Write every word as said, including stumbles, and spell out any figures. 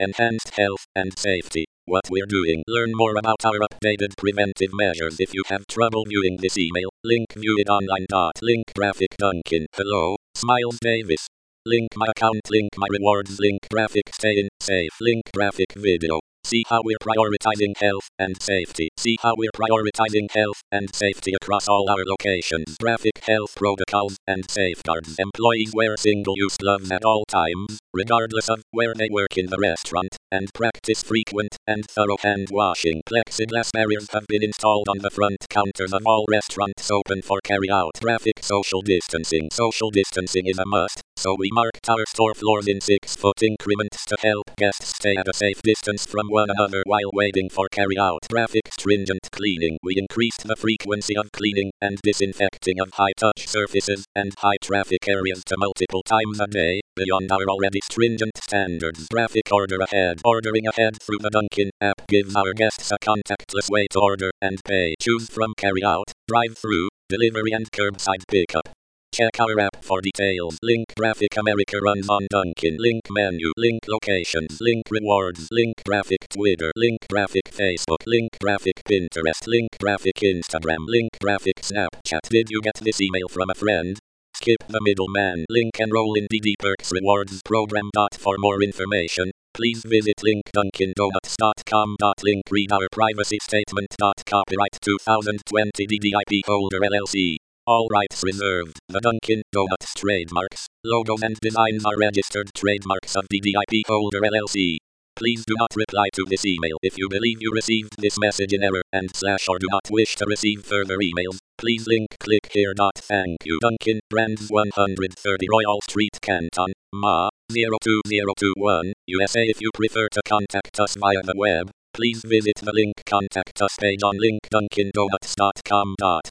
enhanced health and safety. What we're doing. Learn more about our updated preventive measures if you have trouble viewing this email. Link view it online. Link graphic Duncan. Hello, Smiles Davis. Link my account. Link my rewards. Link graphic stay in safe. Link graphic video. See how we're prioritizing health and safety. See how we're prioritizing health and safety across all our locations. Graphic health protocols and safeguards. Employees wear single-use gloves at all times, regardless of where they work in the restaurant, and practice frequent and thorough hand washing. Plexiglass barriers have been installed on the front counters of all restaurants open for carry-out. Graphic social distancing. Social distancing is a must, so we marked our store floors in six-foot increments to help guests stay at a safe distance from one another while waiting for carry-out. Graphic stringent cleaning. We increased the frequency of cleaning and disinfecting of high-touch surfaces and high-traffic areas to multiple times a day, beyond our already stringent standards. Graphic order ahead. Ordering ahead through the Dunkin' app gives our guests a contactless way to order and pay. Choose from carry-out, drive-through, delivery and curbside pickup. Check our app for details. Link graphic America runs on Dunkin'. Link menu. Link locations. Link rewards. Link graphic Twitter. Link graphic Facebook. Link graphic Pinterest. Link graphic Instagram. Link graphic Snapchat. Did you get this email from a friend? Skip the middleman. Link enroll in D D Perks Rewards Program. For more information, please visit link dunkin donuts dot com. Link read our privacy statement. Copyright twenty twenty D D I P Holder L L C. All rights reserved. The Dunkin' Donuts trademarks, logos and designs are registered trademarks of D D I P Holder L L C. Please do not reply to this email if you believe you received this message in error and slash or do not wish to receive further emails. Please link click here. Thank you. Dunkin' Brands one thirty Royal Street, Canton, Ma. zero two zero two one, U S A. If you prefer to contact us via the web, please visit the link contact us page on link dunkin donuts dot com.